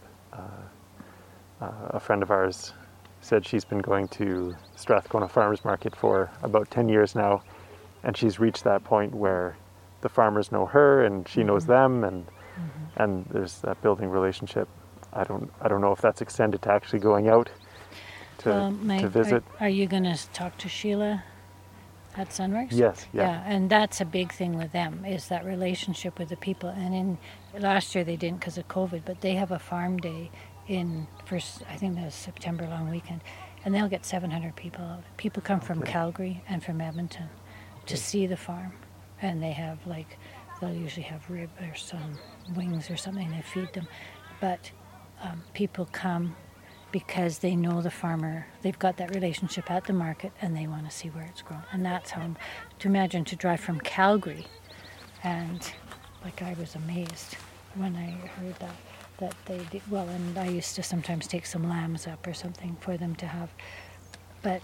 A friend of ours said she's been going to Strathcona Farmers Market for about 10 years now, and she's reached that point where the farmers know her and she knows them, and there's that building relationship. I don't know if that's extended to actually going out to visit. Are you going to talk to Sheila at Sunworks? Yes, yeah. And that's a big thing with them, is that relationship with the people. And last year they didn't because of COVID, but they have a farm day I think that's September long weekend, and they'll get 700 people out. People come from Calgary and from Edmonton to see the farm, and they have they'll usually have rib or some wings or something, they feed them. But people come because they know the farmer, they've got that relationship at the market, and they want to see where it's grown. And that's how, to imagine to drive from Calgary, and I was amazed when I heard that they did well, and I used to sometimes take some lambs up or something for them to have. But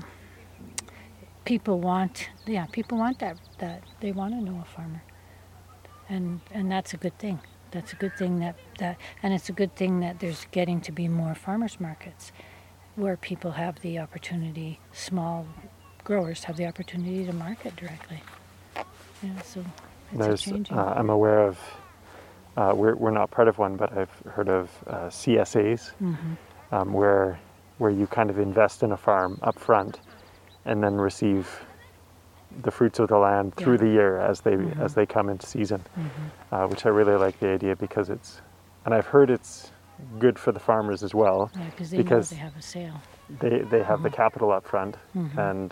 people want that they want to know a farmer, and that's a good thing. That's a good thing and it's a good thing that there's getting to be more farmers markets where people have the opportunity, small growers have the opportunity to market directly. Yeah, so it's changing. I'm aware of, we're not part of one, but I've heard of CSAs, where you kind of invest in a farm up front and then receive the fruits of the land through the year as they come into season, which I really like the idea because and I've heard it's good for the farmers as well, because they have a sale. They have the capital up front, and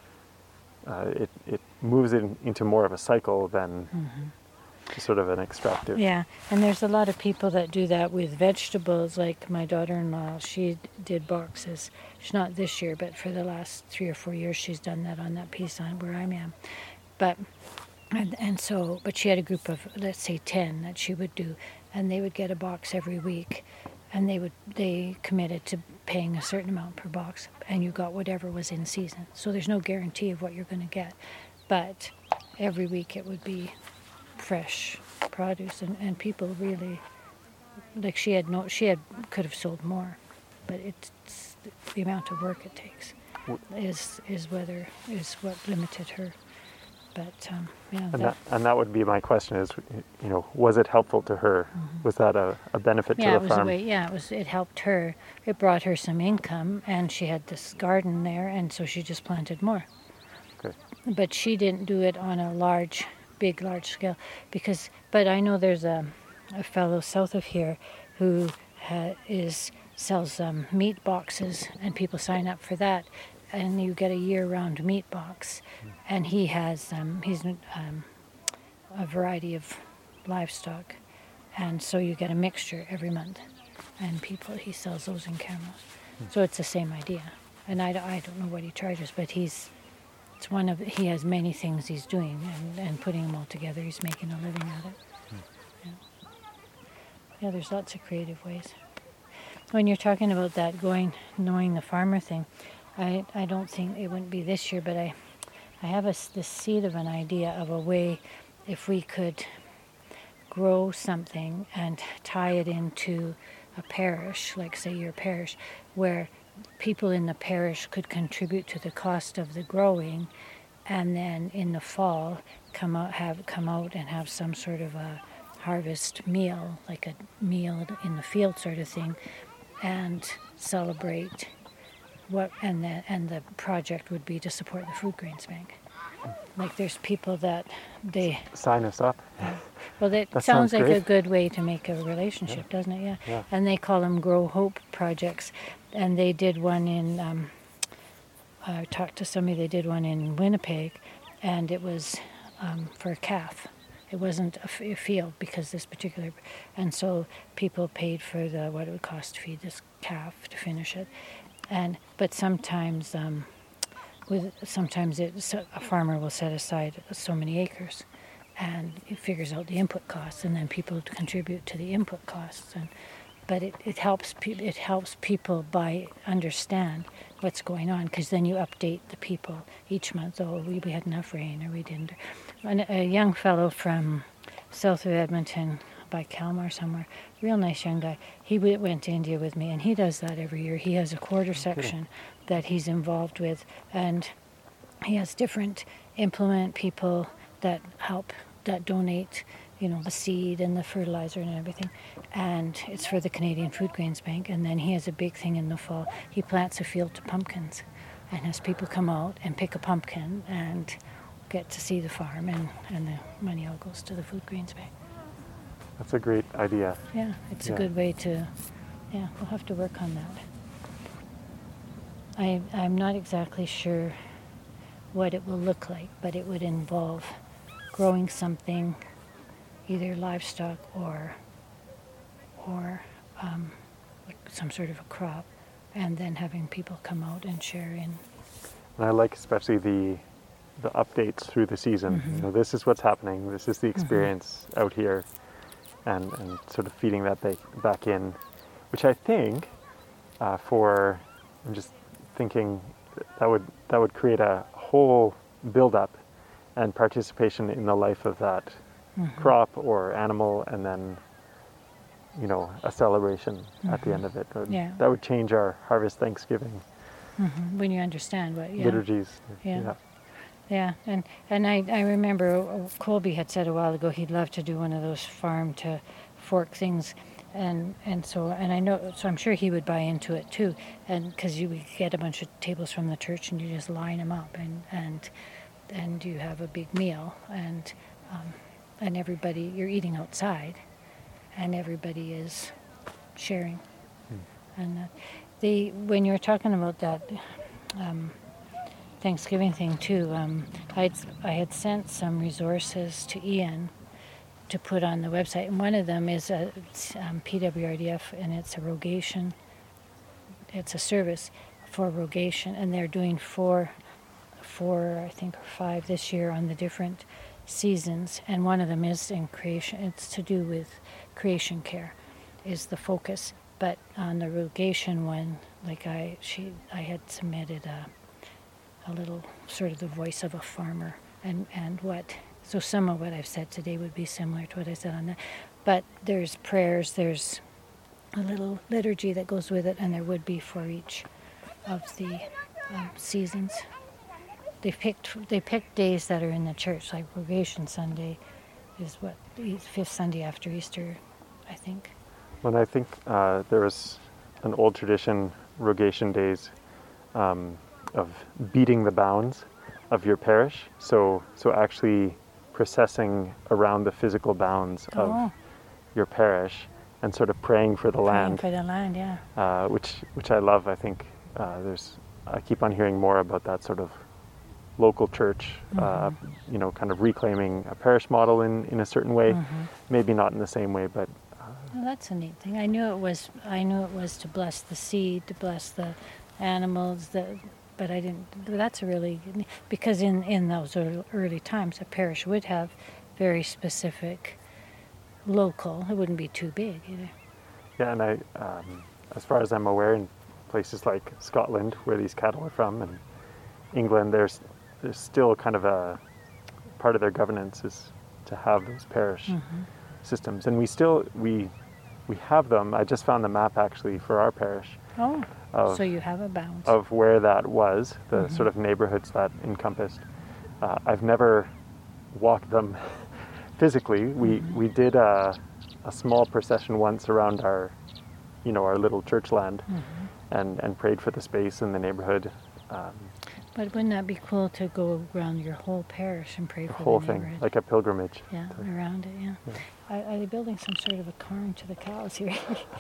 it moves it into more of a cycle than sort of an extractive. Yeah, and there's a lot of people that do that with vegetables. Like my daughter-in-law, she did boxes. She's not this year, but for the last 3 or 4 years, she's done that on that piece on where I am. But she had a group of, let's say, 10 that she would do, and they would get a box every week, and they committed to paying a certain amount per box, and you got whatever was in season. So there's no guarantee of what you're going to get, but every week it would be fresh produce, and people really, she could have sold more, but it's the amount of work it takes is what limited her. But and that would be my question: is was it helpful to her? Was that a benefit to the farm? It helped her. It brought her some income, and she had this garden there, and so she just planted more. Okay. But she didn't do it on a large scale but I know there's a fellow south of here who sells meat boxes, and people sign up for that, and you get a year-round meat box, and he has a variety of livestock, and so you get a mixture every month, and he sells those in Camrose. So it's the same idea, and I don't know what he charges, but he has many things he's doing, and putting them all together, he's making a living at it. Yeah, there's lots of creative ways. When you're talking about that knowing the farmer thing, I don't think it wouldn't be this year, but I have this seed of an idea of a way if we could grow something and tie it into a parish, like say your parish, where people in the parish could contribute to the cost of the growing, and then in the fall come out and have some sort of a harvest meal, like a meal in the field sort of thing, and celebrate and the project would be to support the Food Grains Bank. Like there's people that they sign us up. Well, that sounds like a good way to make a relationship, doesn't it? Yeah. And they call them Grow Hope projects, and they did one in. I talked to somebody. They did one in Winnipeg, and it was for a calf. It wasn't a field because this particular, and so people paid for what it would cost to feed this calf to finish it, but sometimes a farmer will set aside so many acres, and it figures out the input costs, and then people contribute to the input costs, but it helps people understand what's going on, because then you update the people each month. Oh, we had enough rain, or we didn't. And a young fellow from south of Edmonton, by Kalmar somewhere, real nice young guy. He went to India with me, and he does that every year. He has a quarter section that he's involved with, and he has different implement people that help, that donate, the seed and the fertilizer and everything, and it's for the Canadian Food Grains Bank. And then he has a big thing in the fall. He plants a field to pumpkins and has people come out and pick a pumpkin and get to see the farm, and the money all goes to the Food Grains Bank. That's a great idea. Yeah, it's a good way to, we'll have to work on that. I'm not exactly sure what it will look like, but it would involve growing something, either livestock or like some sort of a crop, and then having people come out and share in. And I like especially the updates through the season. Mm-hmm. This is what's happening. This is the experience out here, and sort of feeding that back in, which I think I'm just thinking that would create a whole build-up and participation in the life of that crop or animal, and then a celebration at the end of it. That would change our harvest Thanksgiving when you understand what liturgies. Yeah, and I remember Colby had said a while ago he'd love to do one of those farm to fork things, and I know, so I'm sure he would buy into it too, and because you get a bunch of tables from the church and you just line them up, and you have a big meal, and everybody, you're eating outside, and everybody is sharing. And when you were talking about that Thanksgiving thing too, I had sent some resources to Ian to put on the website, and one of them is PWRDF, and it's a rogation. It's a service for rogation, and they're doing four, I think, or 5 this year on the different seasons, and one of them is in creation. It's to do with creation care, is the focus. But on the rogation one, like I had submitted a little sort of the voice of a farmer, and so some of what I've said today would be similar to what I said on that. But there's prayers, there's a little liturgy that goes with it, and there would be for each of the seasons. They picked days that are in the church, like Rogation Sunday is the 5th Sunday after Easter, I think. Well, I think there was an old tradition, Rogation days, of beating the bounds of your parish. So actually processing around the physical bounds of your parish and sort of praying for the land. Praying for the land, yeah. Which I love. I think I keep on hearing more about that sort of local church, kind of reclaiming a parish model in a certain way, maybe not in the same way, but. Well, that's a neat thing. I knew it was to bless the seed, to bless the animals, but I didn't. That's a really, because in those early times, a parish would have very specific local. It wouldn't be too big either. Yeah, and I, as far as I'm aware, in places like Scotland, where these cattle are from, and England, there's still kind of a part of their governance is to have those parish systems, and we have them. I just found the map actually for our parish. So you have a bounds of where that was, the sort of neighborhoods that encompassed, I've never walked them physically. We did a small procession once around our little church land, and prayed for the space in the neighborhood. But wouldn't that be cool to go around your whole parish and pray for the whole neighborhood? thing, like a pilgrimage. Yeah, around it, yeah. Are they building some sort of a cairn to the cows here?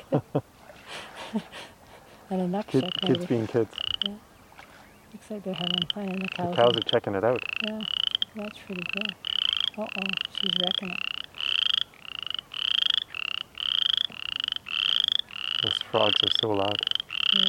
And a nutshell, kids being kids. Yeah. Looks like they're having fun, and the cows. The cows are checking it out. Yeah, that's pretty cool. She's wrecking it. Those frogs are so loud. Yeah.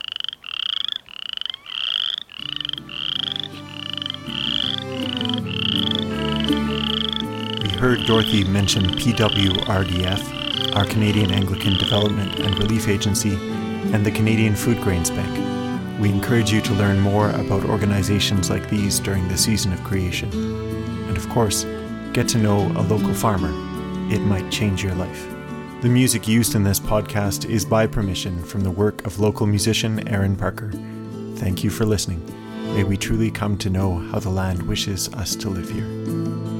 We heard Dorothy mention PWRDF, our Canadian Anglican Development and Relief Agency, and the Canadian Food Grains Bank. We encourage you to learn more about organizations like these during the season of creation. And of course, get to know a local farmer. It might change your life. The music used in this podcast is by permission from the work of local musician Aaron Parker. Thank you for listening. May we truly come to know how the land wishes us to live here.